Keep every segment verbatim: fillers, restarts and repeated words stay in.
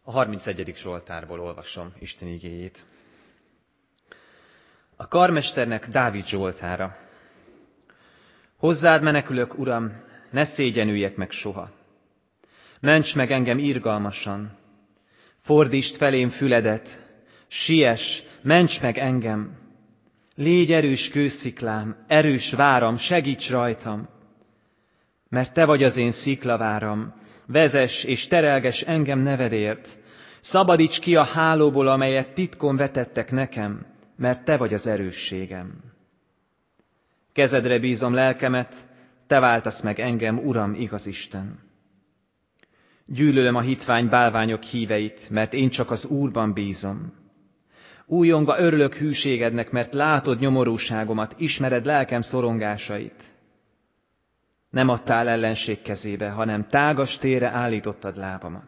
A harmincegyedik Zsoltárból olvasom Isten igéjét. A karmesternek Dávid zsoltára. Hozzád menekülök, Uram, ne szégyenüljek meg soha. Ments meg engem irgalmasan, fordítsd felém füledet, siess, ments meg engem. Légy erős kősziklám, erős váram, segíts rajtam. Mert te vagy az én sziklaváram, vezess és terelges engem nevedért. Szabadíts ki a hálóból, amelyet titkon vetettek nekem, mert te vagy az erősségem. Kezedre bízom lelkemet, te váltasz meg engem, Uram, igaz Isten. Gyűlölöm a hitvány bálványok híveit, mert én csak az Úrban bízom. Újongva örülök hűségednek, mert látod nyomorúságomat, ismered lelkem szorongásait. Nem adtál ellenség kezébe, hanem tágas térre állítottad lábamat.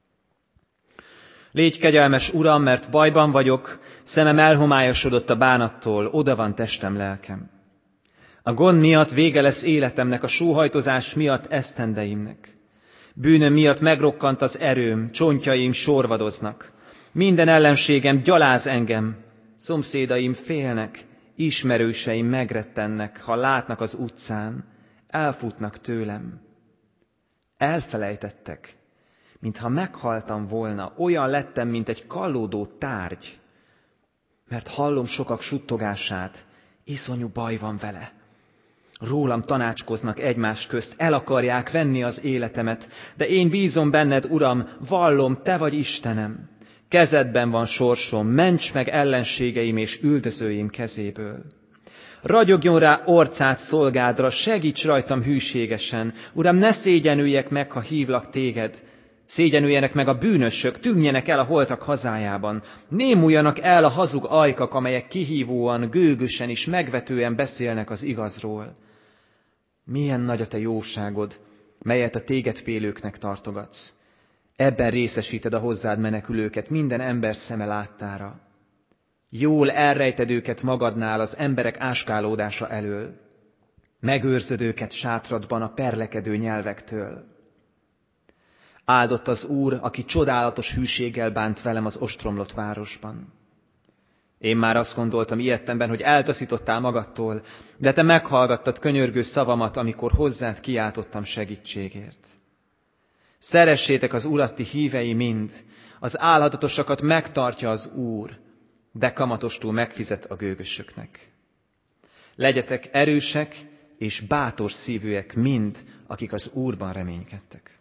Légy kegyelmes, Uram, mert bajban vagyok, szemem elhomályosodott a bánattól, oda van testem, lelkem. A gond miatt vége lesz életemnek, a sóhajtozás miatt esztendeimnek. Bűnöm miatt megrokkant az erőm, csontjaim sorvadoznak. Minden ellenségem gyaláz engem, szomszédaim félnek, ismerőseim megrettennek, ha látnak az utcán, elfutnak tőlem. Elfelejtettek, mintha meghaltam volna, olyan lettem, mint egy kallódó tárgy, mert hallom sokak suttogását, iszonyú baj van vele. Rólam tanácskoznak egymás közt, el akarják venni az életemet, de én bízom benned, Uram, vallom, te vagy Istenem. Kezedben van sorsom, ments meg ellenségeim és üldözőim kezéből. Ragyogjon rá orcád szolgádra, segíts rajtam hűségesen. Uram, ne szégyenüljek meg, ha hívlak téged. Szégyenüljenek meg a bűnösök, tűnjenek el a holtak hazájában. Némuljanak el a hazug ajkak, amelyek kihívóan, gőgösen és megvetően beszélnek az igazról. Milyen nagy a te jóságod, melyet a téged félőknek tartogatsz. Ebben részesíted a hozzád menekülőket minden ember szeme láttára. Jól elrejted őket magadnál az emberek áskálódása elől. Megőrzöd őket sátradban a perlekedő nyelvektől. Áldott az Úr, aki csodálatos hűséggel bánt velem az ostromlott városban. Én már azt gondoltam ilyettemben, hogy eltaszítottál magadtól, de te meghallgattad könyörgő szavamat, amikor hozzád kiáltottam segítségért. Szeressétek az Urat, ti hívei mind, az álhatatosakat megtartja az Úr, de kamatostul megfizet a gőgösöknek. Legyetek erősek és bátor szívűek mind, akik az Úrban reménykedtek.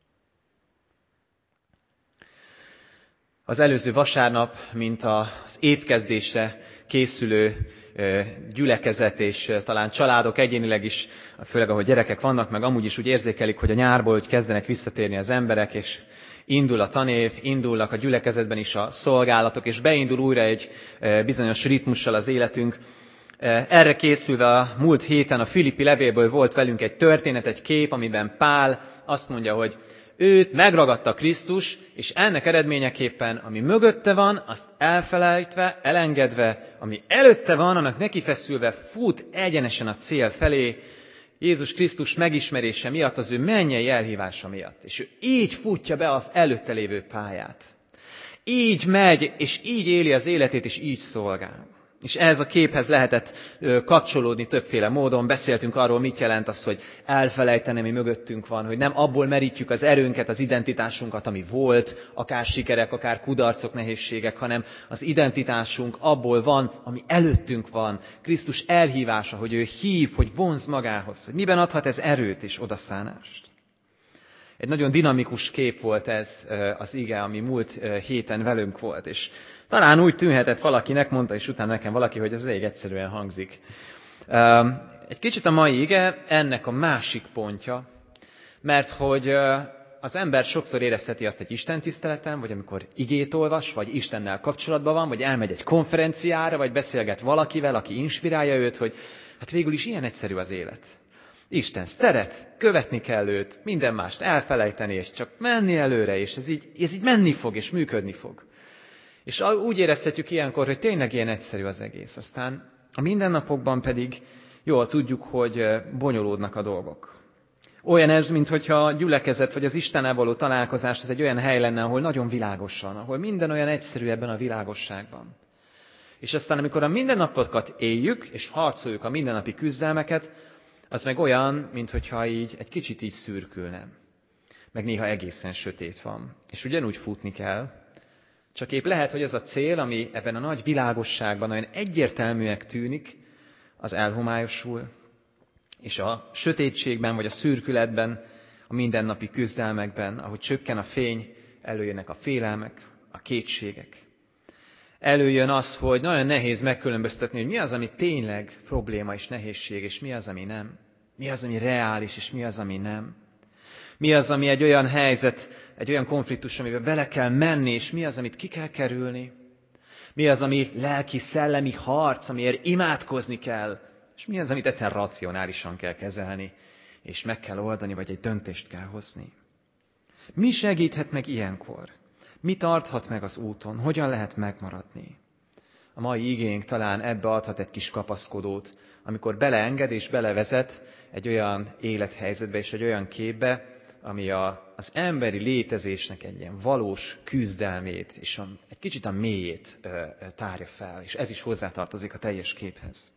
Az előző vasárnap, mint az évkezdésre készülő gyülekezet és talán családok egyénileg is, főleg ahol gyerekek vannak, meg amúgy is úgy érzékelik, hogy a nyárból hogy kezdenek visszatérni az emberek, és indul a tanév, indulnak a gyülekezetben is a szolgálatok, és beindul újra egy bizonyos ritmussal az életünk. Erre készülve a múlt héten a Filippi levélből volt velünk egy történet, egy kép, amiben Pál azt mondja, hogy őt megragadta Krisztus, és ennek eredményeképpen, ami mögötte van, azt elfelejtve, elengedve, ami előtte van, annak nekifeszülve fut egyenesen a cél felé, Jézus Krisztus megismerése miatt, az ő mennyei elhívása miatt. És ő így futja be az előtte lévő pályát. Így megy, és így éli az életét, és így szolgál. És ehhez a képhez lehetett kapcsolódni többféle módon. Beszéltünk arról, mit jelent az, hogy elfelejteni, mi mögöttünk van, hogy nem abból merítjük az erőnket, az identitásunkat, ami volt, akár sikerek, akár kudarcok, nehézségek, hanem az identitásunk abból van, ami előttünk van. Krisztus elhívása, hogy ő hív, hogy vonz magához. Hogy miben adhat ez erőt és odaszánást. Egy nagyon dinamikus kép volt ez az ige, ami múlt héten velünk volt, és talán úgy tűnhetett valakinek, mondta is utána nekem valaki, hogy ez elég egyszerűen hangzik. Egy kicsit a mai ige ennek a másik pontja, mert hogy az ember sokszor érezheti azt egy istentiszteleten, vagy amikor igét olvas, vagy Istennel kapcsolatban van, vagy elmegy egy konferenciára, vagy beszélget valakivel, aki inspirálja őt, hogy hát végül is ilyen egyszerű az élet. Isten szeret, követni kell őt, minden mást elfelejteni, és csak menni előre, és ez így, ez így menni fog, és működni fog. És úgy érezhetjük ilyenkor, hogy tényleg ilyen egyszerű az egész. Aztán a mindennapokban pedig jól tudjuk, hogy bonyolódnak a dolgok. Olyan ez, mintha a gyülekezet vagy az Istennel való találkozás az egy olyan hely lenne, ahol nagyon világosan, ahol minden olyan egyszerű ebben a világosságban. És aztán, amikor a mindennapokat éljük, és harcoljuk a mindennapi küzdelmeket, az meg olyan, mintha így egy kicsit így szürkülne. Meg néha egészen sötét van. És ugyanúgy futni kell, csak épp lehet, hogy ez a cél, ami ebben a nagy világosságban olyan egyértelműnek tűnik, az elhomályosul, és a sötétségben vagy a szürkületben, a mindennapi küzdelmekben, ahogy csökken a fény, előjönnek a félelmek, a kétségek. Előjön az, hogy nagyon nehéz megkülönböztetni, hogy mi az, ami tényleg probléma és nehézség, és mi az, ami nem. Mi az, ami reális, és mi az, ami nem. Mi az, ami egy olyan helyzet, egy olyan konfliktus, amiben bele kell menni, és mi az, amit ki kell kerülni. Mi az, ami lelki-szellemi harc, amiért imádkozni kell, és mi az, amit egyszerűen racionálisan kell kezelni, és meg kell oldani, vagy egy döntést kell hozni. Mi segíthet meg ilyenkor? Mi tarthat meg az úton? Hogyan lehet megmaradni? A mai igénk talán ebbe adhat egy kis kapaszkodót, amikor beleenged és belevezet egy olyan élethelyzetbe és egy olyan képbe, ami a, az emberi létezésnek egy ilyen valós küzdelmét és a, egy kicsit a mélyét ö, ö, tárja fel, és ez is hozzátartozik a teljes képhez.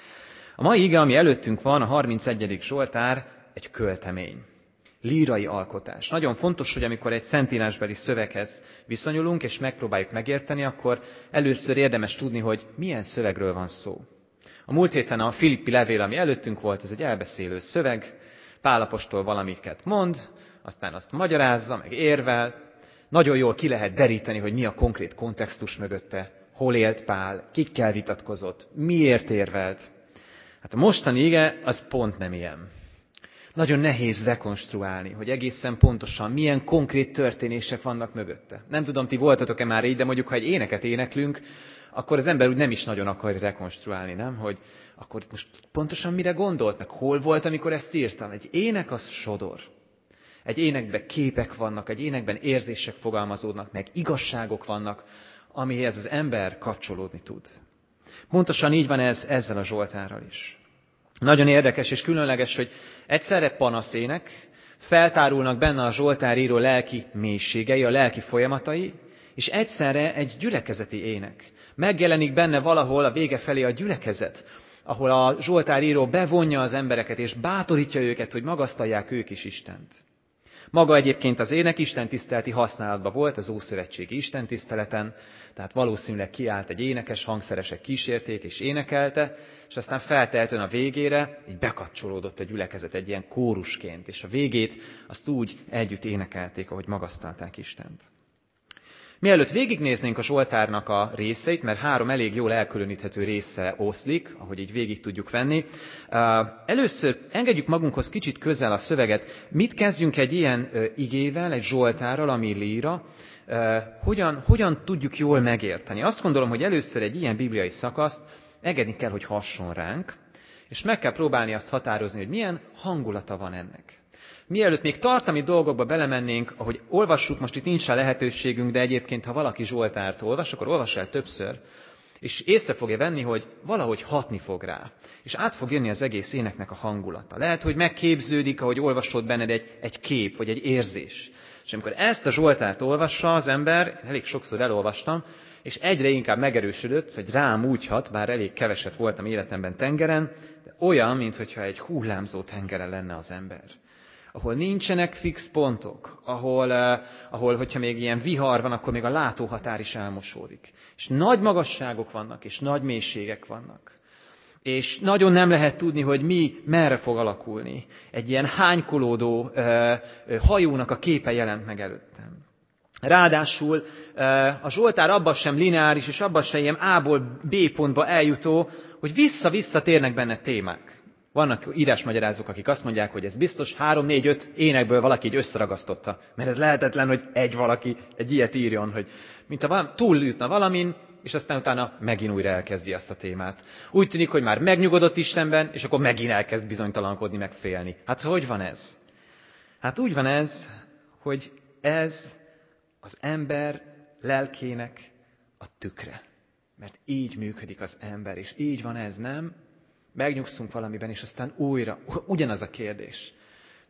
A mai ige, ami előttünk van, a harmincegyedik Zsoltár, egy költemény. Lírai alkotás. Nagyon fontos, hogy amikor egy szentírásbeli szöveghez viszonyulunk, és megpróbáljuk megérteni, akkor először érdemes tudni, hogy milyen szövegről van szó. A múlt héten a Filippi levél, ami előttünk volt, ez egy elbeszélő szöveg, Pál apostol valamiket mond, aztán azt magyarázza, meg érvel. Nagyon jól ki lehet deríteni, hogy mi a konkrét kontextus mögötte, hol élt Pál, kikkel vitatkozott, miért érvelt. Hát a mostani ige az pont nem ilyen. Nagyon nehéz rekonstruálni, hogy egészen pontosan milyen konkrét történések vannak mögötte. Nem tudom, ti voltatok-e már így, de mondjuk, ha egy éneket éneklünk, akkor az ember úgy nem is nagyon akar rekonstruálni, nem? Hogy akkor most pontosan mire gondolt, meg hol volt, amikor ezt írtam. Egy ének az sodor. Egy énekben képek vannak, egy énekben érzések fogalmazódnak, meg igazságok vannak, amihez az ember kapcsolódni tud. Pontosan így van ez ezzel a Zsoltárral is. Nagyon érdekes és különleges, hogy egyszerre panaszének, feltárulnak benne a Zsoltár író lelki mélységei, a lelki folyamatai, és egyszerre egy gyülekezeti ének. Megjelenik benne valahol a vége felé a gyülekezet, ahol a Zsoltár író bevonja az embereket, és bátorítja őket, hogy magasztalják ők is Istent. Maga egyébként az ének istentiszteleti használatban volt, az ószövetségi istentiszteleten, tehát valószínűleg kiállt egy énekes, hangszeresek kísérték és énekelte, és aztán feltehetően a végére így bekapcsolódott a gyülekezet egy ilyen kórusként, és a végét azt úgy együtt énekelték, ahogy magasztalták Istent. Mielőtt végignéznénk a Zsoltárnak a részeit, mert három elég jól elkülöníthető része oszlik, ahogy így végig tudjuk venni, először engedjük magunkhoz kicsit közel a szöveget. Mit kezdjünk egy ilyen igével, egy Zsoltárral, ami líra, hogyan, hogyan tudjuk jól megérteni? Azt gondolom, hogy először egy ilyen bibliai szakaszt engedni kell, hogy hasson ránk, és meg kell próbálni azt határozni, hogy milyen hangulata van ennek. Mielőtt még tartalmi dolgokba belemennénk, ahogy olvassuk, most itt nincs rá lehetőségünk, de egyébként, ha valaki Zsoltárt olvas, akkor olvass el többször, és észre fogja venni, hogy valahogy hatni fog rá. És át fog jönni az egész éneknek a hangulata. Lehet, hogy megképződik, ahogy olvasod benned egy, egy kép, vagy egy érzés. És amikor ezt a Zsoltárt olvassa az ember, elég sokszor elolvastam, és egyre inkább megerősödött, hogy rám úgy hat, bár elég keveset voltam életemben tengeren, de olyan, mintha egy hullámzó tengeren lenne az ember. Ahol nincsenek fix pontok, ahol, uh, ahol, hogyha még ilyen vihar van, akkor még a látóhatár is elmosódik. És nagy magasságok vannak, és nagy mélységek vannak. És nagyon nem lehet tudni, hogy mi merre fog alakulni. Egy ilyen hánykolódó uh, uh, hajónak a képe jelent meg előttem. Ráadásul uh, a Zsoltár abban sem lineáris, és abban sem ilyen A-ból B pontba eljutó, hogy vissza-vissza térnek benne témák. Vannak írásmagyarázók, akik azt mondják, hogy ez biztos három, négy, öt énekből valaki így összeragasztotta. Mert ez lehetetlen, hogy egy valaki egy ilyet írjon, hogy mint ha túljutna valamin, és aztán utána megint újra elkezdi azt a témát. Úgy tűnik, hogy már megnyugodott Istenben, és akkor megint elkezd bizonytalankodni, meg félni. Hát hogy van ez? Hát úgy van ez, hogy ez az ember lelkének a tükre. Mert így működik az ember, és így van ez, nem? Megnyugszunk valamiben, és aztán újra, ugyanaz a kérdés.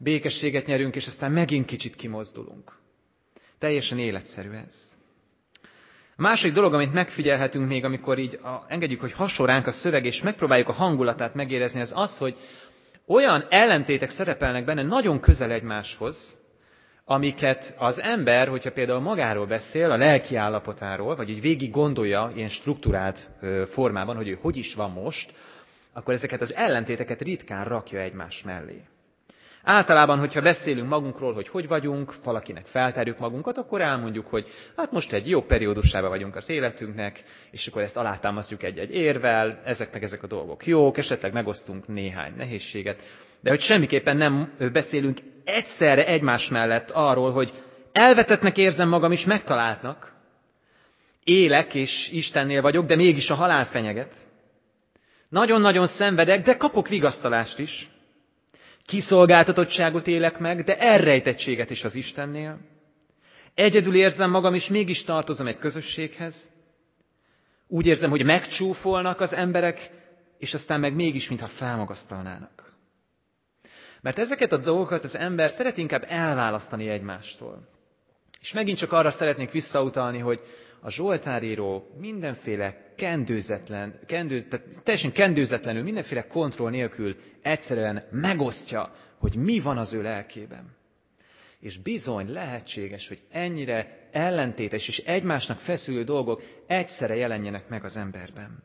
békességet nyerünk, és aztán megint kicsit kimozdulunk. Teljesen életszerű ez. A második dolog, amit megfigyelhetünk még, amikor így a, engedjük, hogy hason ránk a szöveg, és megpróbáljuk a hangulatát megérezni, az az, hogy olyan ellentétek szerepelnek benne nagyon közel egymáshoz, amiket az ember, hogyha például magáról beszél, a lelki állapotáról, vagy így végig gondolja ilyen strukturált formában, hogy ő hogy is van most, akkor ezeket az ellentéteket ritkán rakja egymás mellé. Általában, hogyha beszélünk magunkról, hogy hogy vagyunk, valakinek feltárjuk magunkat, akkor elmondjuk, hogy hát most egy jó periódusában vagyunk az életünknek, és akkor ezt alátámasztjuk egy-egy érvel, ezek meg ezek a dolgok jók, esetleg megosztunk néhány nehézséget, de hogy semmiképpen nem beszélünk egyszerre egymás mellett arról, hogy elvetettnek érzem magam is, megtaláltnak, élek és Istennél vagyok, de mégis a halál fenyeget. Nagyon-nagyon szenvedek, de kapok vigasztalást is. Kiszolgáltatottságot élek meg, de elrejtettséget is az Istennél. Egyedül érzem magam, és mégis tartozom egy közösséghez. Úgy érzem, hogy megcsúfolnak az emberek, és aztán meg mégis, mintha felmagasztalnának. Mert ezeket a dolgokat az ember szeret inkább elválasztani egymástól. És megint csak arra szeretnék visszautalni, hogy a Zsoltáríró mindenféle kendőzetlen, kendő, tehát teljesen kendőzetlenül, mindenféle kontroll nélkül egyszerűen megosztja, hogy mi van az ő lelkében. És bizony lehetséges, hogy ennyire ellentétes és egymásnak feszülő dolgok egyszerre jelenjenek meg az emberben.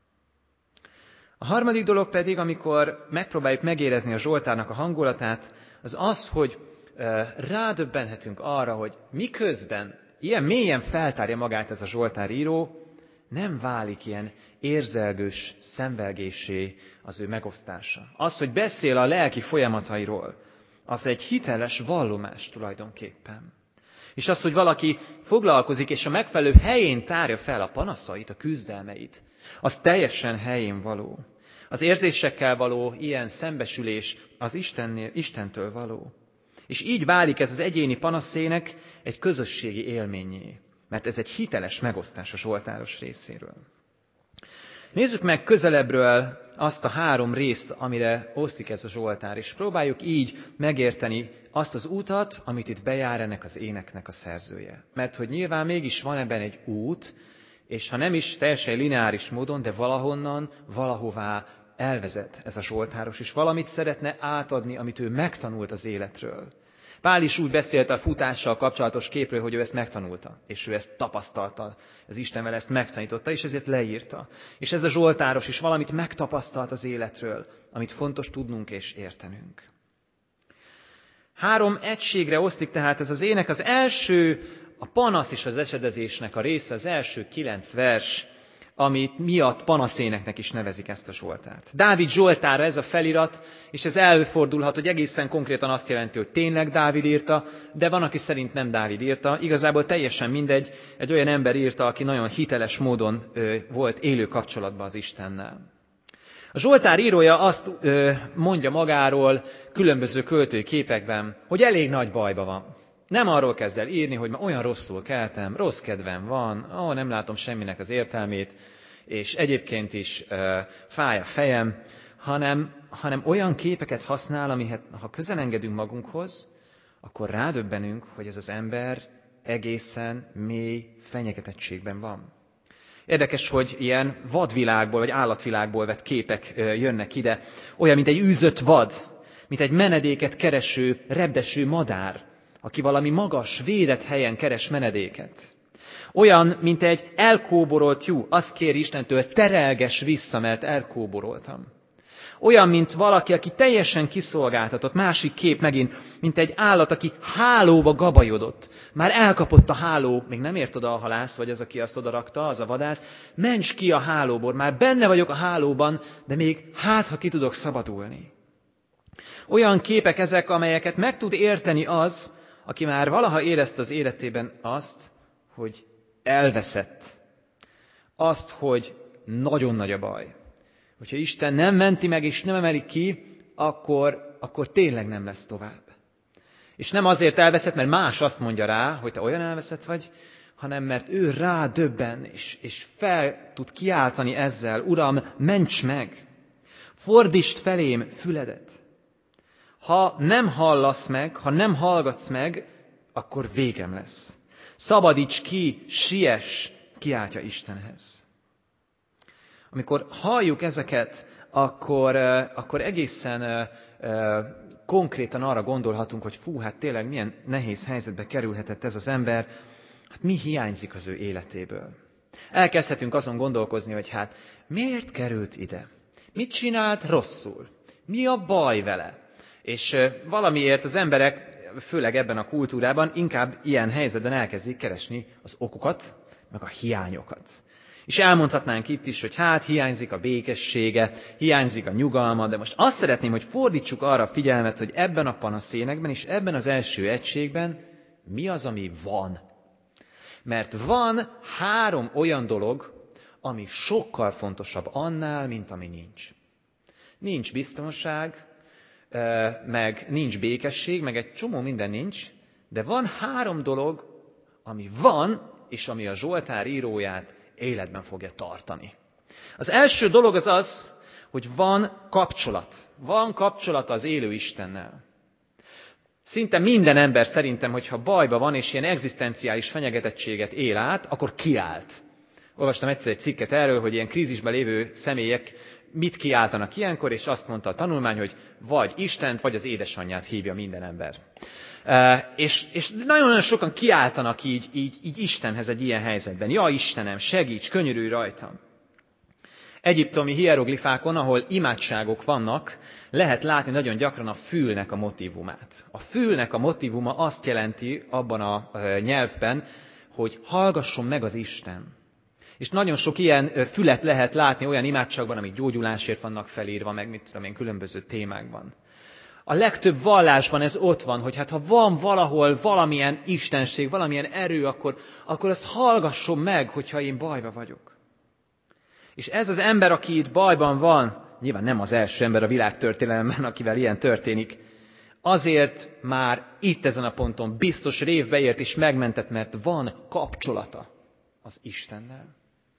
A harmadik dolog pedig, amikor megpróbáljuk megérezni a Zsoltárnak a hangulatát, az az, hogy rádöbbenhetünk arra, hogy miközben ilyen mélyen feltárja magát ez a Zsoltár író, nem válik ilyen érzelgős szenvelgésé az ő megosztása. Az, hogy beszél a lelki folyamatairól, az egy hiteles vallomás tulajdonképpen. És az, hogy valaki foglalkozik, és a megfelelő helyén tárja fel a panaszait, a küzdelmeit, az teljesen helyén való. Az érzésekkel való ilyen szembesülés az Istennél, Istentől való. És így válik ez az egyéni panaszének egy közösségi élménnyé, mert ez egy hiteles megosztás a zsoltáros részéről. Nézzük meg közelebbről azt a három részt, amire osztik ez a zsoltár, és próbáljuk így megérteni azt az utat, amit itt bejár ennek az éneknek a szerzője. Mert hogy nyilván mégis van ebben egy út, és ha nem is teljesen lineáris módon, de valahonnan, valahová elvezet ez a zsoltáros, és valamit szeretne átadni, amit ő megtanult az életről. Pál is úgy beszélt a futással kapcsolatos képről, hogy ő ezt megtanulta, és ő ezt tapasztalta, az Isten vele ezt megtanította, és ezért leírta. És ez a zsoltáros is valamit megtapasztalt az életről, amit fontos tudnunk és értenünk. Három egységre osztik tehát ez az ének. Az első, a panasz és az esedezésnek a része, az első kilenc vers, amit miatt panaszéneknek is nevezik ezt a zsoltárt. Dávid zsoltára ez a felirat, és ez előfordulhat, hogy egészen konkrétan azt jelenti, hogy tényleg Dávid írta, de van, aki szerint nem Dávid írta. Igazából teljesen mindegy, egy olyan ember írta, aki nagyon hiteles módon ö, volt élő kapcsolatban az Istennel. A zsoltár írója azt ö, mondja magáról különböző költői képekben, hogy elég nagy bajba van. Nem arról kezd el írni, hogy ma olyan rosszul keltem, rossz kedvem van, ó, nem látom semminek az értelmét, és egyébként is uh, fáj a fejem, hanem, hanem olyan képeket használ, amihez, ha közel engedünk magunkhoz, akkor rádöbbenünk, hogy ez az ember egészen mély fenyegetettségben van. Érdekes, hogy ilyen vadvilágból, vagy állatvilágból vett képek uh, jönnek ide, olyan, mint egy űzött vad, mint egy menedéket kereső, rebdeső madár, aki valami magas, védett helyen keres menedéket. Olyan, mint egy elkóborolt tyú, azt kéri Istentől, terelges vissza, mert elkóboroltam. Olyan, mint valaki, aki teljesen kiszolgáltatott, másik kép megint, mint egy állat, aki hálóba gabajodott. Már elkapott a háló, még nem ért oda a halász, vagy az, aki azt odarakta, az a vadász. Ments ki a hálóból, már benne vagyok a hálóban, de még hát, ha ki tudok szabadulni. Olyan képek ezek, amelyeket meg tud érteni az, aki már valaha érezte az életében azt, hogy elveszett. Azt, hogy nagyon nagy a baj. Hogyha Isten nem menti meg és nem emeli ki, akkor, akkor tényleg nem lesz tovább. És nem azért elveszett, mert más azt mondja rá, hogy te olyan elveszett vagy, hanem mert ő rá döbben, és, és fel tud kiáltani ezzel, Uram, ments meg! Fordítsd felém füledet! Ha nem hallasz meg, ha nem hallgatsz meg, akkor végem lesz. Szabadíts ki, siess, kiáltja Istenhez. Amikor halljuk ezeket, akkor, akkor egészen konkrétan arra gondolhatunk, hogy fú, hát tényleg milyen nehéz helyzetbe kerülhetett ez az ember, hát mi hiányzik az ő életéből. Elkezdhetünk azon gondolkozni, hogy hát miért került ide? Mit csinált rosszul? Mi a baj vele? És valamiért az emberek, főleg ebben a kultúrában, inkább ilyen helyzetben elkezdik keresni az okokat, meg a hiányokat. És elmondhatnánk itt is, hogy hát hiányzik a békessége, hiányzik a nyugalma, de most azt szeretném, hogy fordítsuk arra a figyelmet, hogy ebben a panaszénekben és ebben az első egységben mi az, ami van. Mert van három olyan dolog, ami sokkal fontosabb annál, mint ami nincs. Nincs biztonság, meg nincs békesség, meg egy csomó minden nincs, de van három dolog, ami van, és ami a Zsoltár íróját életben fogja tartani. Az első dolog az az, hogy van kapcsolat. Van kapcsolat az élő Istennel. Szinte minden ember szerintem, hogyha bajba van, és ilyen egzisztenciális fenyegetettséget él át, akkor kiált. Olvastam egyszer egy cikket erről, hogy ilyen krízisben lévő személyek mit kiáltanak ilyenkor, és azt mondta a tanulmány, hogy vagy Istent, vagy az édesanyját hívja minden ember. E, és, és nagyon-nagyon sokan kiáltanak így, így, így Istenhez egy ilyen helyzetben. Ja, Istenem, segíts, könyörülj rajtam. Egyiptomi hieroglifákon, ahol imádságok vannak, lehet látni nagyon gyakran a fülnek a motívumát. A fülnek a motívuma azt jelenti abban a nyelvben, hogy hallgasson meg az Isten. És nagyon sok ilyen fület lehet látni olyan imádságban, amik gyógyulásért vannak felírva, meg mit tudom én, különböző témákban. A legtöbb vallásban ez ott van, hogy hát ha van valahol valamilyen istenség, valamilyen erő, akkor, akkor azt hallgasson meg, hogyha én bajba vagyok. És ez az ember, aki itt bajban van, nyilván nem az első ember a világtörténelemben, akivel ilyen történik, azért már itt ezen a ponton biztos révbe ért és megmentett, mert van kapcsolata az Istennel.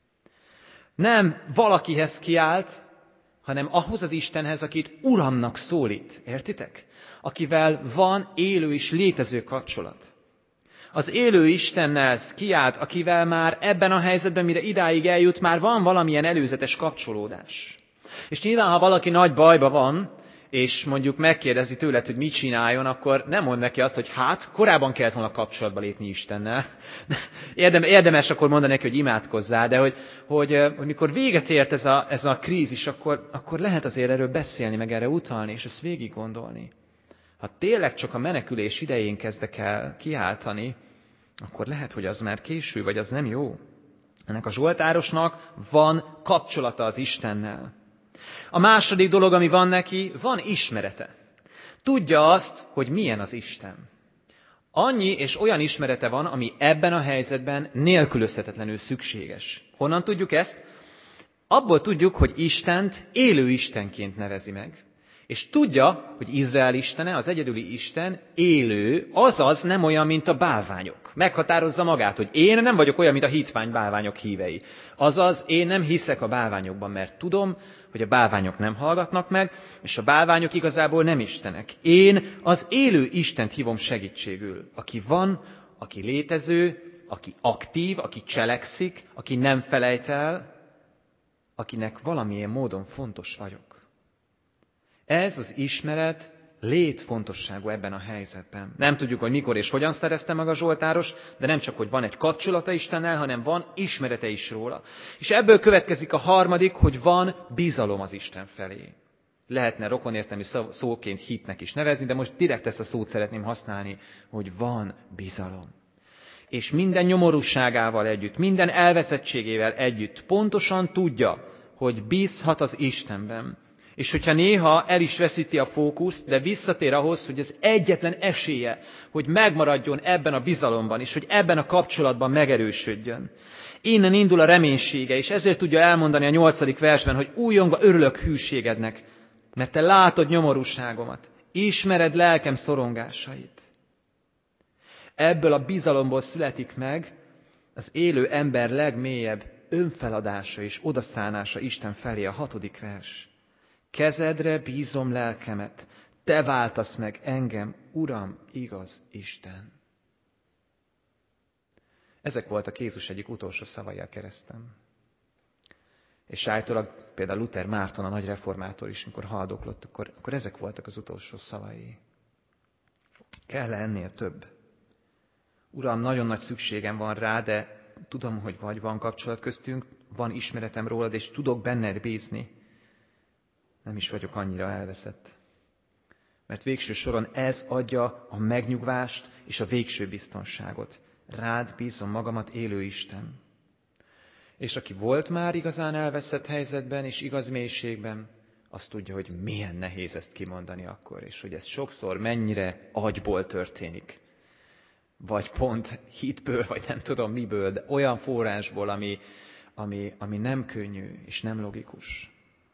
Nem valakihez kiált, hanem ahhoz az Istenhez, akit Uramnak szólít. Értitek? Akivel van élő és létező kapcsolat. Az élő Istennel kiált, akivel már ebben a helyzetben, mire idáig eljut, már van valamilyen előzetes kapcsolódás. És nyilván, ha valaki nagy bajba van, és mondjuk megkérdezi tőled, hogy mit csináljon, akkor nem mond neki azt, hogy hát, korábban kellett volna kapcsolatba lépni Istennel. Érdemes, érdemes akkor mondani neki, hogy imádkozzál, de hogy, hogy, hogy mikor véget ért ez a, ez a krízis, akkor, akkor lehet azért erről beszélni, meg erre utalni, és ezt végig gondolni. Ha tényleg csak a menekülés idején kezdek el kiáltani, akkor lehet, hogy az már késő, vagy az nem jó. Ennek a zsoltárosnak van kapcsolata az Istennel. A második dolog, ami van neki, van ismerete. Tudja azt, hogy milyen az Isten. Annyi és olyan ismerete van, ami ebben a helyzetben nélkülözhetetlenül szükséges. Honnan tudjuk ezt? Abból tudjuk, hogy Istent élő Istenként nevezi meg. És tudja, hogy Izrael istene, az egyedüli Isten élő, azaz nem olyan, mint a bálványok. Meghatározza magát, hogy én nem vagyok olyan, mint a hitvány bálványok hívei. Azaz én nem hiszek a bálványokban, mert tudom, hogy a bálványok nem hallgatnak meg, és a bálványok igazából nem istenek. Én az élő Istent hívom segítségül, aki van, aki létező, aki aktív, aki cselekszik, aki nem felejt el, akinek valamilyen módon fontos vagyok. Ez az ismeret létfontosságú ebben a helyzetben. Nem tudjuk, hogy mikor és hogyan szerezte meg a zsoltáros, de nem csak, hogy van egy kapcsolata Istennel, hanem van ismerete is róla. És ebből következik a harmadik, hogy van bizalom az Isten felé. Lehetne rokonértelmi szóként hitnek is nevezni, de most direkt ezt a szót szeretném használni, hogy van bizalom. És minden nyomorúságával együtt, minden elveszettségével együtt pontosan tudja, hogy bízhat az Istenben. És hogyha néha el is veszíti a fókuszt, de visszatér ahhoz, hogy ez egyetlen esélye, hogy megmaradjon ebben a bizalomban, és hogy ebben a kapcsolatban megerősödjön. Innen indul a reménysége, és ezért tudja elmondani a nyolcadik versben, hogy újongva örülök hűségednek, mert te látod nyomorúságomat, ismered lelkem szorongásait. Ebből a bizalomból születik meg az élő ember legmélyebb önfeladása és odaszánása Isten felé, a hatodik vers. Kezedre bízom lelkemet, te váltasz meg engem, Uram, igaz Isten. Ezek voltak Jézus egyik utolsó szavai a kereszten. És állítólag például Luther Márton, a nagy reformátor is, amikor haldoklott, akkor, akkor ezek voltak az utolsó szavai. Kell ennél több? Uram, nagyon nagy szükségem van rá, de tudom, hogy vagy van kapcsolat köztünk, van ismeretem rólad, és tudok benned bízni. Nem is vagyok annyira elveszett. Mert végső soron ez adja a megnyugvást és a végső biztonságot. Rád bízom magamat, élő Isten. És aki volt már igazán elveszett helyzetben és igaz mélységben, azt tudja, hogy milyen nehéz ezt kimondani akkor, és hogy ez sokszor mennyire agyból történik. Vagy pont hitből, vagy nem tudom miből, de olyan forrásból, ami, ami, ami nem könnyű és nem logikus.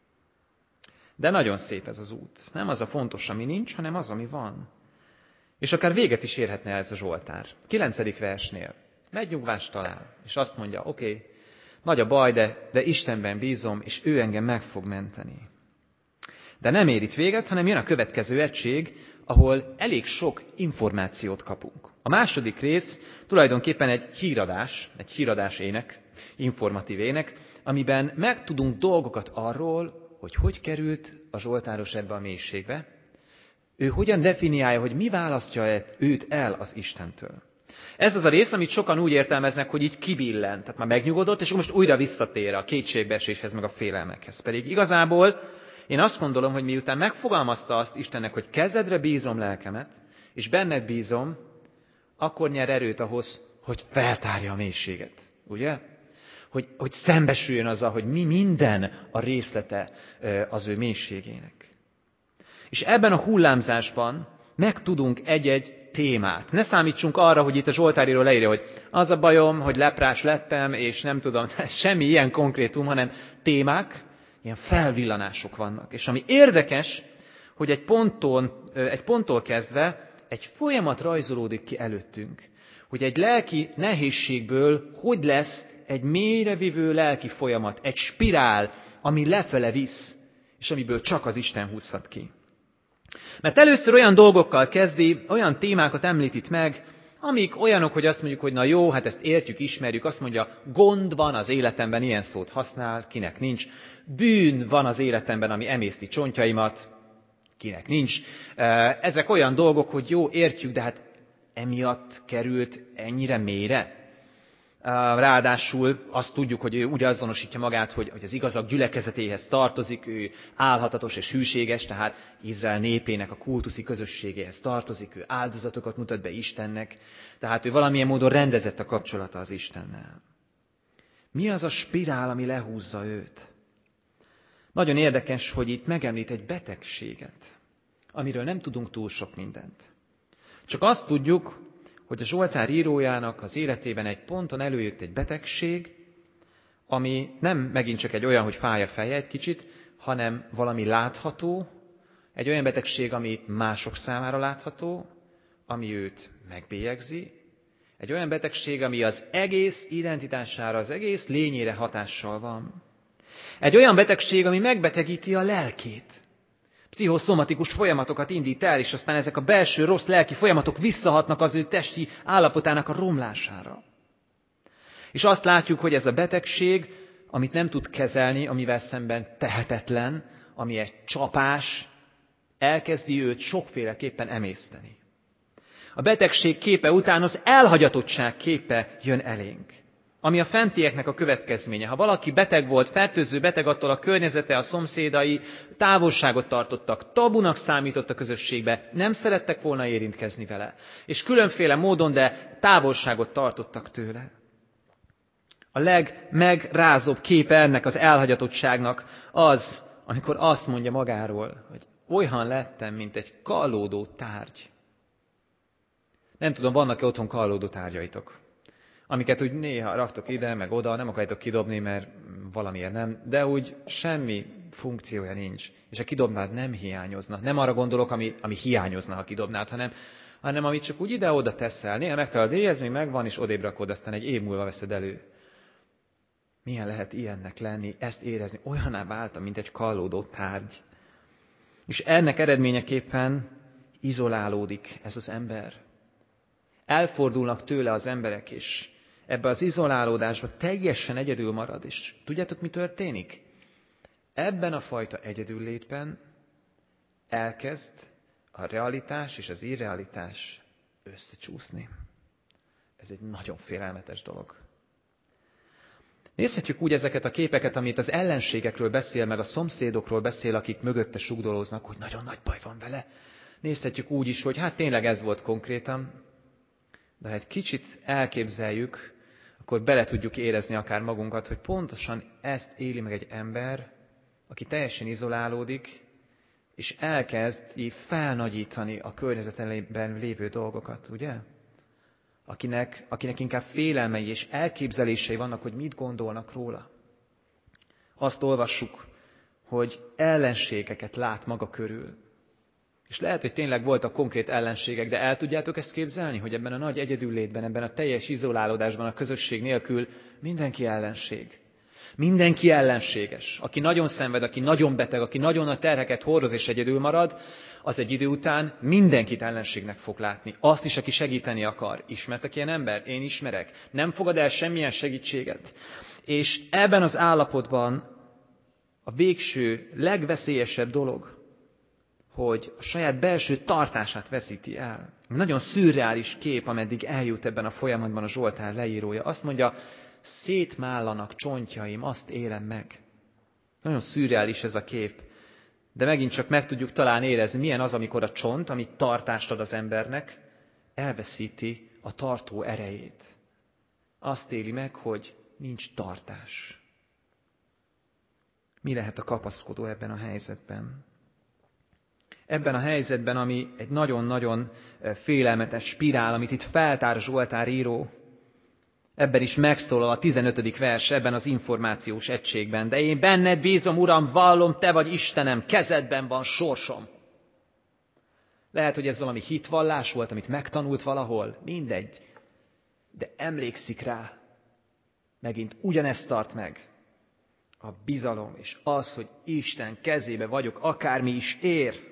De nagyon szép ez az út. Nem az a fontos, ami nincs, hanem az, ami van. És akár véget is érhetne ez a Zsoltár. Kilencedik versnél megnyugvást talál, és azt mondja, oké, okay, nagy a baj, de, de Istenben bízom, és ő engem meg fog menteni. De nem ér itt véget, hanem jön a következő egység, ahol elég sok információt kapunk. A második rész tulajdonképpen egy híradás, egy híradás ének, informatív ének, amiben megtudunk dolgokat arról, hogy hogy került a zsoltáros ebbe a mélységbe. Ő hogyan definiálja, hogy mi választja őt el az Istentől. Ez az a rész, amit sokan úgy értelmeznek, hogy így kibillent, tehát már megnyugodott, és most újra visszatér a kétségbeeséshez, meg a félelmekhez. Pedig igazából én azt gondolom, hogy miután megfogalmazta azt Istennek, hogy kezedre bízom lelkemet, és benned bízom, akkor nyer erőt ahhoz, hogy feltárja a mélységet. Ugye? Hogy, hogy szembesüljön azzal, hogy mi minden a részlete az ő mélységének. És ebben a hullámzásban megtudunk egy-egy témát. Ne számítsunk arra, hogy itt a Zsoltáríró leírja, hogy az a bajom, hogy leprás lettem, és nem tudom, semmi ilyen konkrétum, hanem témák, ilyen felvillanások vannak. És ami érdekes, hogy egy ponton, egy ponttól kezdve egy folyamat rajzolódik ki előttünk. Hogy egy lelki nehézségből hogy lesz egy mélyrevívő lelki folyamat, egy spirál, ami lefele visz, és amiből csak az Isten húzhat ki. Mert először olyan dolgokkal kezdi, olyan témákat említ itt meg, amik olyanok, hogy azt mondjuk, hogy na jó, hát ezt értjük, ismerjük, azt mondja, gond van az életemben, ilyen szót használ, kinek nincs. Bűn van az életemben, ami emészti csontjaimat, kinek nincs. Ezek olyan dolgok, hogy jó, értjük, de hát emiatt került ennyire mélyre. Ráadásul azt tudjuk, hogy ő úgy azonosítja magát, hogy, hogy az igazak gyülekezetéhez tartozik, ő álhatatos és hűséges, tehát Izrael népének a kultuszi közösségéhez tartozik, ő áldozatokat mutat be Istennek, tehát ő valamilyen módon rendezett a kapcsolata az Istennel. Mi az a spirál, ami lehúzza őt? Nagyon érdekes, hogy itt megemlít egy betegséget, amiről nem tudunk túl sok mindent. Csak azt tudjuk, hogy a Zsoltár írójának az életében egy ponton előjött egy betegség, ami nem megint csak egy olyan, hogy fáj a feje egy kicsit, hanem valami látható, egy olyan betegség, ami mások számára látható, ami őt megbélyegzi, egy olyan betegség, ami az egész identitására, az egész lényére hatással van. Egy olyan betegség, ami megbetegíti a lelkét. Pszichoszomatikus folyamatokat indít el, és aztán ezek a belső rossz lelki folyamatok visszahatnak az ő testi állapotának a romlására. És azt látjuk, hogy ez a betegség, amit nem tud kezelni, amivel szemben tehetetlen, ami egy csapás, elkezdi őt sokféleképpen emészteni. A betegség képe után az elhagyatottság képe jön elénk. Ami a fentieknek a következménye. Ha valaki beteg volt, fertőző beteg, attól a környezete, a szomszédai távolságot tartottak, tabunak számított a közösségbe, nem szerettek volna érintkezni vele. És különféle módon, de távolságot tartottak tőle. A legmegrázóbb képe ennek az elhagyatottságnak az, amikor azt mondja magáról, hogy olyan lettem, mint egy kallódó tárgy. Nem tudom, vannak-e otthon kallódó tárgyaitok? Amiket úgy néha raktok ide, meg oda, nem akarjátok kidobni, mert valamiért nem, de úgy semmi funkciója nincs. És ha kidobnád, nem hiányozna. Nem arra gondolok, ami, ami hiányozna, ha kidobnád, hanem, hanem amit csak úgy ide-oda teszel. Néha megtalálod, ez még megvan, és odébb rakod, aztán egy év múlva veszed elő. Milyen lehet ilyennek lenni, ezt érezni? Olyaná váltam, mint egy kallódó tárgy. És ennek eredményeképpen izolálódik ez az ember. Elfordulnak tőle az emberek, és ebbe az izolálódásba teljesen egyedül marad. És tudjátok, mi történik? Ebben a fajta egyedüllétben elkezd a realitás és az irrealitás összecsúszni. Ez egy nagyon félelmetes dolog. Nézhetjük úgy ezeket a képeket, amit az ellenségekről beszél, meg a szomszédokról beszél, akik mögötte sugdolóznak, hogy nagyon nagy baj van vele. Nézhetjük úgy is, hogy hát tényleg ez volt konkrétan, de ha egy kicsit elképzeljük, akkor bele tudjuk érezni akár magunkat, hogy pontosan ezt éli meg egy ember, aki teljesen izolálódik, és elkezd így felnagyítani a környezetben lévő dolgokat, ugye? Akinek, akinek inkább félelmei és elképzelései vannak, hogy mit gondolnak róla. Azt olvassuk, hogy ellenségeket lát maga körül. És lehet, hogy tényleg voltak konkrét ellenségek, de el tudjátok ezt képzelni, hogy ebben a nagy egyedüllétben, ebben a teljes izolálódásban, a közösség nélkül mindenki ellenség. Mindenki ellenséges. Aki nagyon szenved, aki nagyon beteg, aki nagyon nagy terheket hordoz és egyedül marad, az egy idő után mindenkit ellenségnek fog látni. Azt is, aki segíteni akar. Ismertek ilyen ember? Én ismerek. Nem fogad el semmilyen segítséget. És ebben az állapotban a végső, legveszélyesebb dolog, hogy a saját belső tartását veszíti el. Nagyon szürreális kép, ameddig eljut ebben a folyamatban a Zsoltár leírója. Azt mondja, szétmállanak csontjaim, azt élem meg. Nagyon szürreális ez a kép. De megint csak meg tudjuk talán érezni, milyen az, amikor a csont, ami tartást ad az embernek, elveszíti a tartó erejét. Azt éli meg, hogy nincs tartás. Mi lehet a kapaszkodó ebben a helyzetben? Ebben a helyzetben, ami egy nagyon-nagyon félelmetes spirál, amit itt feltár Zsoltár író, ebben is megszólal a tizenötödik vers, ebben az információs egységben. De én benned bízom, Uram, vallom, te vagy Istenem, kezedben van sorsom. Lehet, hogy ez valami hitvallás volt, amit megtanult valahol, mindegy. De emlékszik rá, megint ugyanezt tart meg. A bizalom és az, hogy Isten kezébe vagyok, akármi is ér.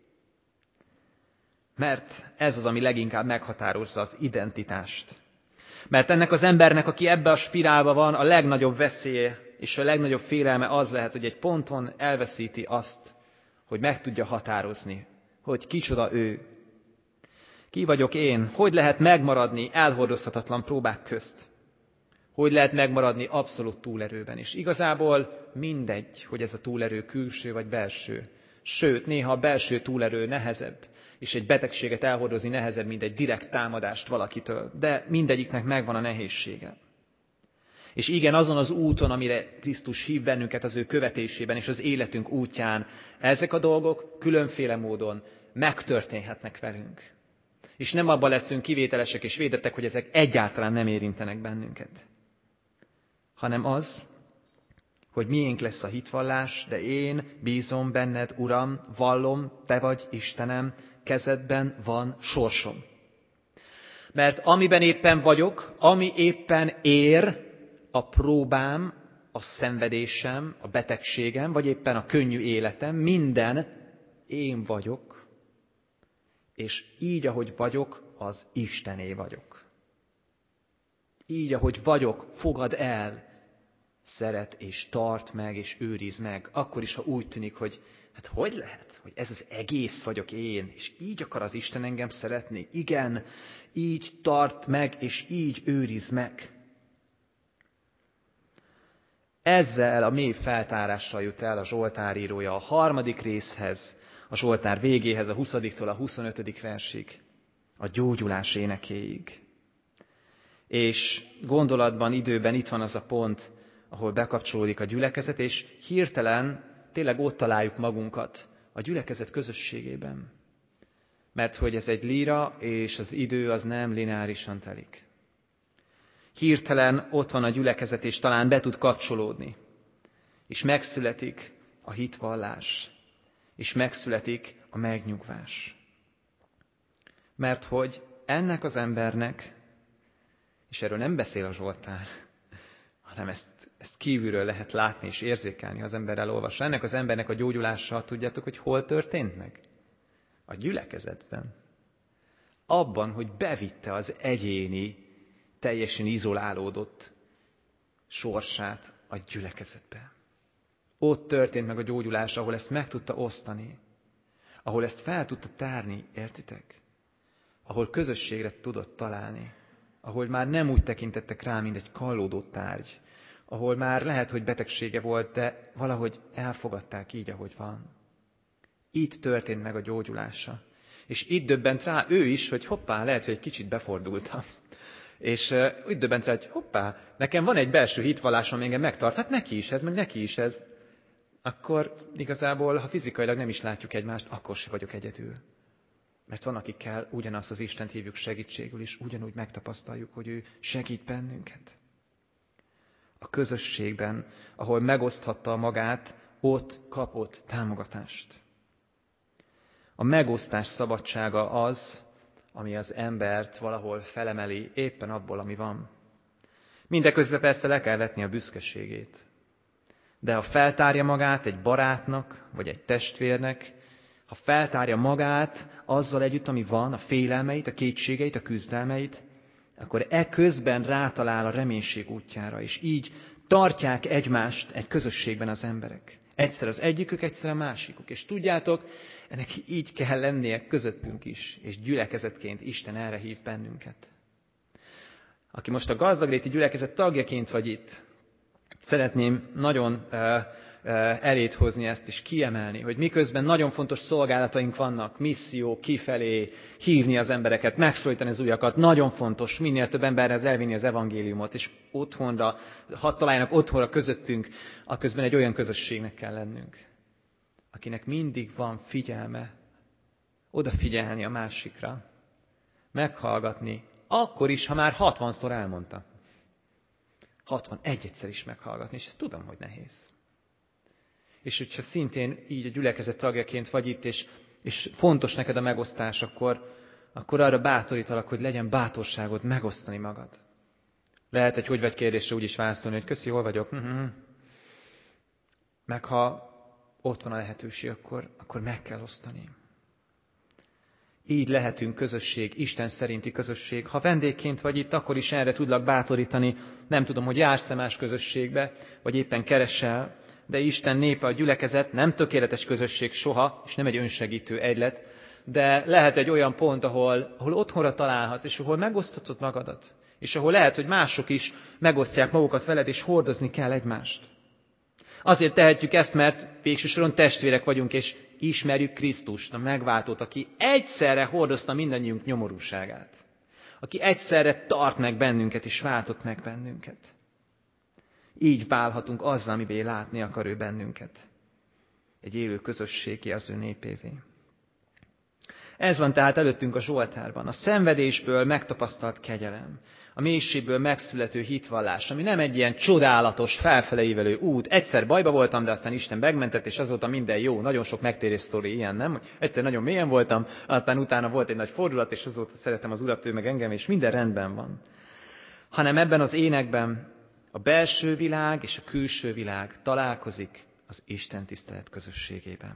Mert ez az, ami leginkább meghatározza az identitást. Mert ennek az embernek, aki ebbe a spirálba van, a legnagyobb veszélye és a legnagyobb félelme az lehet, hogy egy ponton elveszíti azt, hogy meg tudja határozni, hogy kicsoda ő. Ki vagyok én? Hogy lehet megmaradni elhordozhatatlan próbák közt? Hogy lehet megmaradni abszolút túlerőben? És igazából mindegy, hogy ez a túlerő külső vagy belső. Sőt, néha a belső túlerő nehezebb, és egy betegséget elhordozni nehezebb, mint egy direkt támadást valakitől. De mindegyiknek megvan a nehézsége. És igen, azon az úton, amire Krisztus hív bennünket az ő követésében és az életünk útján, ezek a dolgok különféle módon megtörténhetnek velünk. És nem abban leszünk kivételesek és védettek, hogy ezek egyáltalán nem érintenek bennünket. Hanem az, hogy miénk lesz a hitvallás, de én bízom benned, Uram, vallom, te vagy Istenem, kezedben van sorsom. Mert amiben éppen vagyok, ami éppen ér, a próbám, a szenvedésem, a betegségem, vagy éppen a könnyű életem, minden én vagyok, és így, ahogy vagyok, az Istené vagyok. Így, ahogy vagyok, fogad el, szeret és tart meg, és őriz meg. Akkor is, ha úgy tűnik, hogy hát hogy lehet, hogy ez az egész vagyok én, és így akar az Isten engem szeretni. Igen, így tart meg, és így őriz meg. Ezzel a mély feltárással jut el a Zsoltár írója a harmadik részhez, a Zsoltár végéhez, a huszadiktól a huszonötödik versig, a gyógyulás énekéig. És gondolatban, időben itt van az a pont, ahol bekapcsolódik a gyülekezet, és hirtelen tényleg ott találjuk magunkat a gyülekezet közösségében. Mert hogy ez egy líra, és az idő az nem lineárisan telik. Hirtelen ott van a gyülekezet, és talán be tud kapcsolódni. És megszületik a hitvallás. És megszületik a megnyugvás. Mert hogy ennek az embernek, és erről nem beszél a Zsoltár, hanem ezt, Ezt kívülről lehet látni és érzékelni, ha az ember elolvassa. Ennek az embernek a gyógyulása, tudjátok, hogy hol történt meg? A gyülekezetben. Abban, hogy bevitte az egyéni, teljesen izolálódott sorsát a gyülekezetbe. Ott történt meg a gyógyulás, ahol ezt meg tudta osztani. Ahol ezt fel tudta tárni, értitek? Ahol közösségre tudott találni. Ahol már nem úgy tekintettek rá, mint egy kallódó tárgy. Ahol már lehet, hogy betegsége volt, de valahogy elfogadták így, ahogy van. Itt történt meg a gyógyulása. És itt döbbent rá ő is, hogy hoppá, lehet, hogy egy kicsit befordultam. És uh, úgy döbbent rá, hogy hoppá, nekem van egy belső hitvallásom, ami engem megtart, hát neki is ez, meg neki is ez. Akkor igazából, ha fizikailag nem is látjuk egymást, akkor se vagyok egyedül. Mert van, akikkel ugyanazt az Istent hívjuk segítségül, és ugyanúgy megtapasztaljuk, hogy ő segít bennünket. A közösségben, ahol megoszthatta magát, ott kapott támogatást. A megosztás szabadsága az, ami az embert valahol felemeli éppen abból, ami van. Mindeközben persze le kell vetni a büszkeségét. De ha feltárja magát egy barátnak, vagy egy testvérnek, ha feltárja magát azzal együtt, ami van, a félelmeit, a kétségeit, a küzdelmeit, akkor eközben rátalál a reménység útjára, és így tartják egymást egy közösségben az emberek. Egyszer az egyikük, egyszer a másikuk. És tudjátok, ennek így kell lennie közöttünk is, és gyülekezetként Isten erre hív bennünket. Aki most a gazdagléti gyülekezet tagjaként vagy itt, szeretném nagyon uh, uh, elét hozni ezt is, kiemelni, hogy miközben nagyon fontos szolgálataink vannak, misszió, kifelé, hívni az embereket, megszólítani az újakat, nagyon fontos minél több emberhez elvinni az evangéliumot, és otthonra, hadd találjanak otthonra közöttünk, aközben egy olyan közösségnek kell lennünk, akinek mindig van figyelme, odafigyelni a másikra, meghallgatni, akkor is, ha már hatvanszor elmondta. hatvan egyszer is meghallgatni, és ezt tudom, hogy nehéz. És hogyha szintén így a gyülekezet tagjaként vagy itt, és, és fontos neked a megosztás, akkor, akkor arra bátorítalak, hogy legyen bátorságod megosztani magad. Lehet egy hogy vagy kérdésre úgy is válaszolni, hogy köszi, hol vagyok? Uh-huh. Meg ha ott van a lehetőség, akkor, akkor meg kell osztani. Így lehetünk közösség, Isten szerinti közösség. Ha vendégként vagy itt, akkor is erre tudlak bátorítani. Nem tudom, hogy jársz-e más közösségbe, vagy éppen keresel, de Isten népe, a gyülekezet nem tökéletes közösség soha, és nem egy önsegítő egylet, de lehet egy olyan pont, ahol, ahol otthonra találhatsz, és ahol megosztatod magadat, és ahol lehet, hogy mások is megosztják magukat veled, és hordozni kell egymást. Azért tehetjük ezt, mert végső soron testvérek vagyunk, és ismerjük Krisztust, a megváltót, aki egyszerre hordozta mindannyiunk nyomorúságát. Aki egyszerre tart meg bennünket, és váltott meg bennünket. Így válhatunk azzal, amivé látni akar ő bennünket. Egy élő közösségé az ő népévé. Ez van tehát előttünk a Zsoltárban. A szenvedésből megtapasztalt kegyelem. A mélységből megszülető hitvallás, ami nem egy ilyen csodálatos, felfeleívelő út. Egyszer bajba voltam, de aztán Isten megmentett, és azóta minden jó. Nagyon sok megtérés sztori ilyen, nem? Egyszer nagyon mélyen voltam, aztán utána volt egy nagy fordulat, és azóta szeretem az Urat, ő meg engem, és minden rendben van. Hanem ebben az énekben a belső világ és a külső világ találkozik az Isten tisztelet közösségében.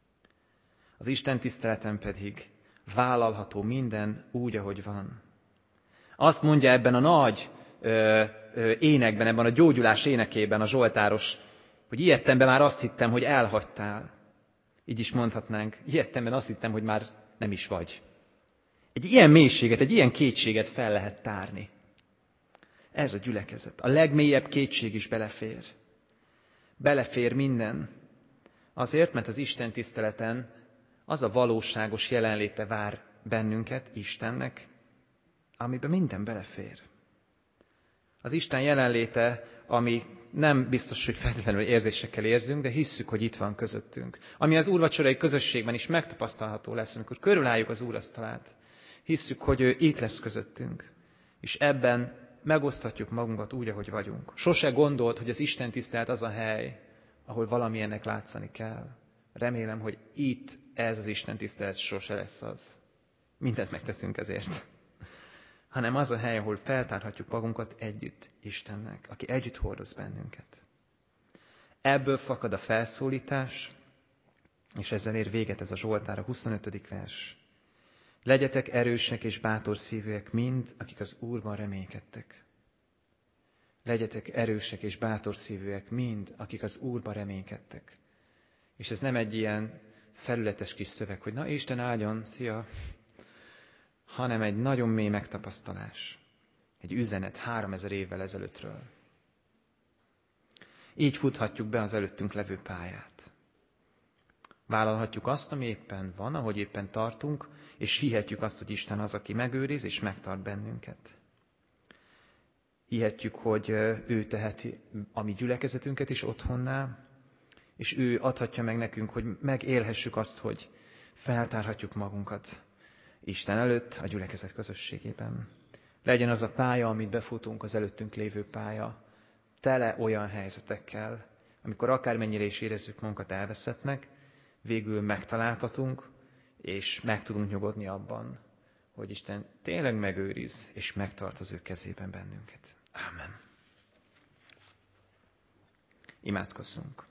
Az Isten tiszteleten pedig vállalható minden úgy, ahogy van. Azt mondja ebben a nagy ö, ö, énekben, ebben a gyógyulás énekében a zsoltáros, hogy ilyettemben már azt hittem, hogy elhagytál. Így is mondhatnánk, ilyettemben azt hittem, hogy már nem is vagy. Egy ilyen mélységet, egy ilyen kétséget fel lehet tárni. Ez a gyülekezet. A legmélyebb kétség is belefér. Belefér minden. Azért, mert az Isten tiszteleten az a valóságos jelenléte vár bennünket, Istennek, amiben minden belefér. Az Isten jelenléte, ami nem biztos, hogy feltétlenül érzésekkel érzünk, de hisszük, hogy itt van közöttünk. Ami az úrvacsorai közösségben is megtapasztalható lesz, amikor körülálljuk az úrasztalát. Hisszük, hogy ő itt lesz közöttünk. És ebben megoszthatjuk magunkat úgy, ahogy vagyunk. Sose gondolt, hogy az Isten tisztelet az a hely, ahol valamilyennek látszani kell. Remélem, hogy itt ez az Isten tisztelet sose lesz az. Mindent megteszünk ezért. hanem az a hely, ahol feltárhatjuk magunkat együtt Istennek, aki együtt hordoz bennünket. Ebből fakad a felszólítás, és ezzel ér véget ez a Zsoltár, a huszonötödik vers. Legyetek erősek és bátor szívűek mind, akik az Úrban reménykedtek. Legyetek erősek és bátor szívűek mind, akik az Úrban reménykedtek. És ez nem egy ilyen felületes kis szöveg, hogy na Isten áldjon, szia, hanem egy nagyon mély megtapasztalás. Egy üzenet háromezer évvel ezelőttről. Így futhatjuk be az előttünk levő pályát. Vállalhatjuk azt, ami éppen van, ahogy éppen tartunk, és hihetjük azt, hogy Isten az, aki megőriz és megtart bennünket. Hihetjük, hogy ő teheti a mi gyülekezetünket is otthonná, és ő adhatja meg nekünk, hogy megélhessük azt, hogy feltárhatjuk magunkat Isten előtt, a gyülekezet közösségében. Legyen az a pálya, amit befutunk, az előttünk lévő pálya, tele olyan helyzetekkel, amikor akármennyire is érezzük magunkat elveszettnek, végül megtaláltatunk, és meg tudunk nyugodni abban, hogy Isten tényleg megőriz, és megtart az ő kezében bennünket. Ámen. Imádkozzunk.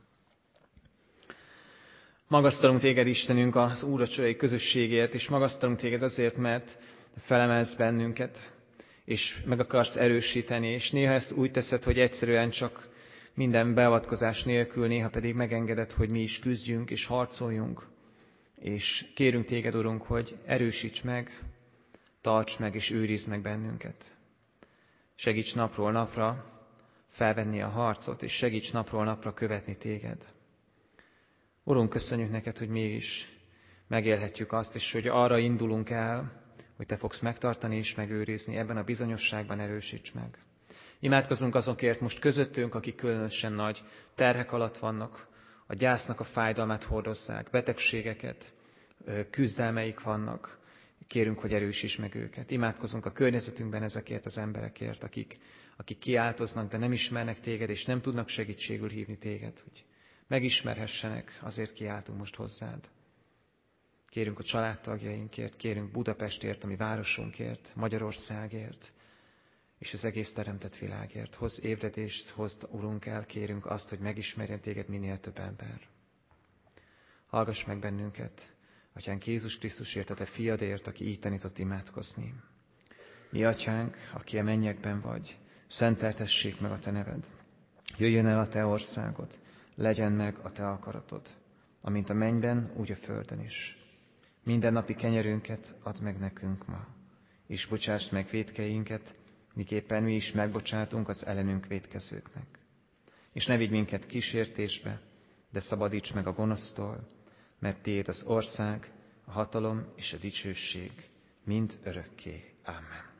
Magasztalunk téged, Istenünk, az úrvacsorai közösségért, és magasztalunk téged azért, mert felemelsz bennünket, és meg akarsz erősíteni, és néha ezt úgy teszed, hogy egyszerűen csak minden beavatkozás nélkül, néha pedig megengeded, hogy mi is küzdjünk és harcoljunk, és kérünk téged, Urunk, hogy erősíts meg, tarts meg és őrizd meg bennünket. Segíts napról napra felvenni a harcot, és segíts napról napra követni téged. Urunk, köszönjük neked, hogy mi is megélhetjük azt, és hogy arra indulunk el, hogy te fogsz megtartani és megőrizni, ebben a bizonyosságban erősíts meg. Imádkozunk azokért most közöttünk, akik különösen nagy terhek alatt vannak, a gyásznak a fájdalmát hordozzák, betegségeket, küzdelmeik vannak. Kérünk, hogy erősíts meg őket. Imádkozunk a környezetünkben ezekért az emberekért, akik, akik kiáltoznak, de nem ismernek téged, és nem tudnak segítségül hívni téged, hogy megismerhessenek, azért kiáltunk most hozzád. Kérünk a családtagjainkért, kérünk Budapestért, a mi városunkért, Magyarországért, és az egész teremtett világért. Hozz ébredést, hozd, Urunk, el, kérünk azt, hogy megismerjen téged minél több ember. Hallgass meg bennünket, Atyánk Jézus Krisztusért, a te fiadért, aki így tanított imádkozni. Mi Atyánk, aki a mennyekben vagy, szenteltessék meg a te neved. Jöjjön el a te országod, legyen meg a te akaratod, amint a mennyben, úgy a földön is. Minden napi kenyerünket add meg nekünk ma, és bocsásd meg vétkeinket, miképpen mi is megbocsátunk az ellenünk vétkezőknek. És ne vigy minket kísértésbe, de szabadíts meg a gonosztól, mert tiéd az ország, a hatalom és a dicsőség mind örökké. Ámen.